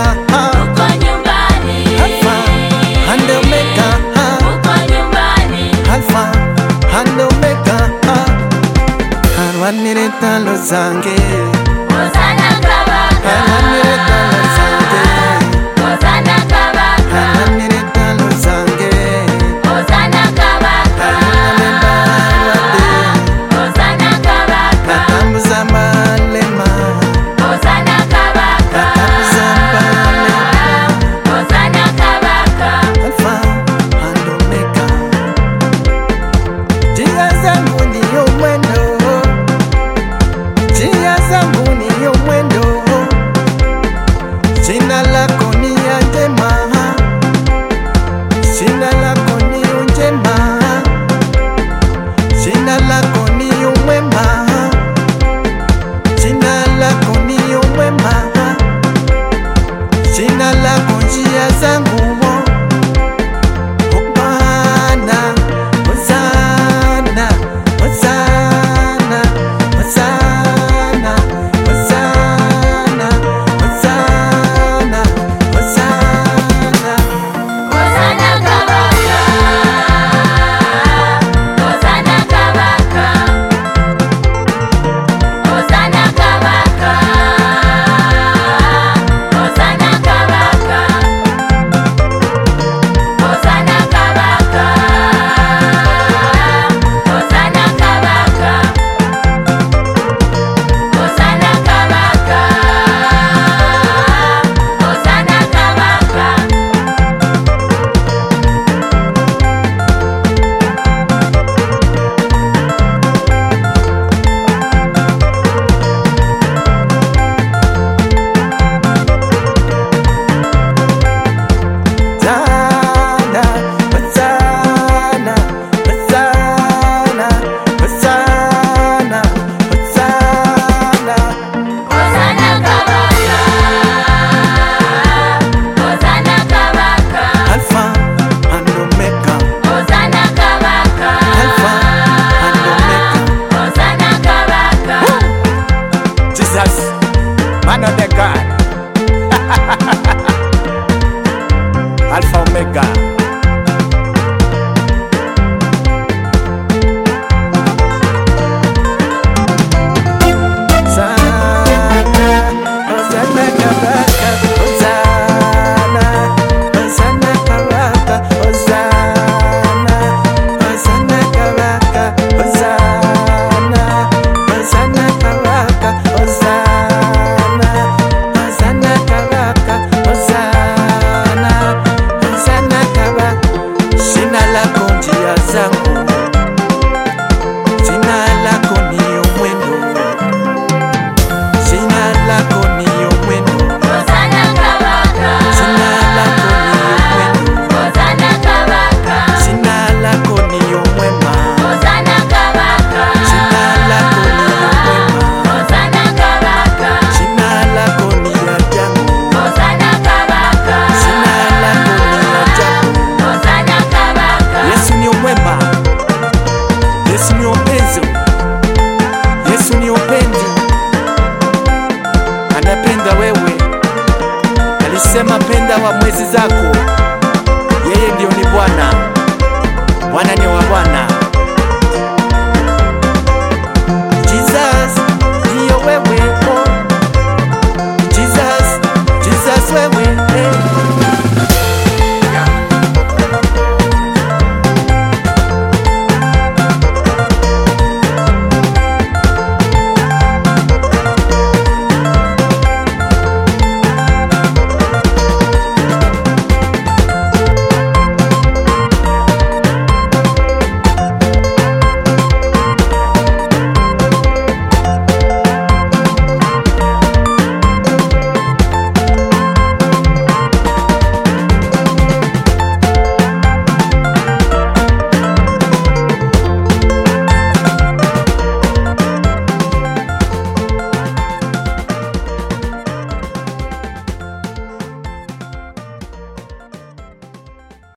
uko nyumbani. Alpha and Omega, Uko nyumbani. Alpha and Omega. Arwanire talo zange, Hosana Kabaka. arwanire talo zange, Hosana Kabaka. arwanire talo zange. Hosana Kabaka. Hosana Kabaka. Natambuza malema, Hosana Kabaka. natambuza malema. Hosana Kabaka. Alpha and Omega. Njia zangu ndiyo mwendo, njia zangu ndiyo mwendo. Jina lako ni ya njema, jina lako ni njema, jina lako ni mwema, jina lako ni mwema, jina lako njia zangu. Hosana, Hosana, Hosana, Hosana, Hosana, Hosana, Hosana. Hosana Kabaka. Hosana Kabaka. Hosana Kabaka. Hosana Kabaka. Hosana Kabaka. Hosana Kabaka. Hosana Kabaka. Hosana Kabaka. Hosana, Hosana, Hosana, Hosana, Hosana. Hosana Kabaka. Hosana Kabaka. Alpha and Omega, Hosana Kabaka. Alpha and Omega. Hosana Kabaka. Jesus, man of the God. Alpha Omega. Hosana, Hosana Kabaka, Hosana, Hosana Kabaka, Hosana, Hosana Kabaka, Hosana, Hosana Kabaka, Hosana, Hosana Kabaka. Jina lako njia zangu, jina lako ndiyo mwendo, jina lako ndiyo mwendo, Hosana Kabaka. jina lako ndiyo mwendo, Hosana Kabaka. jina lako ndiyo mwema, Hosana Kabaka. jina lako ndiyo mwema, Hosana Kabaka. jina lako ni ajabu, Hosana Kabaka. jina lako ni ajabu. Hosana Kabaka. Yesu ni mwema, Yesu ni upenzi, Yesu ni upendi, anapenda wewe. Alisema penda wa mwezi zako, yeye ndio ni Bwana, Bwana ni wa Bwana. Jesus, ndiyo wewe, oh. Jesus, Jesus wewe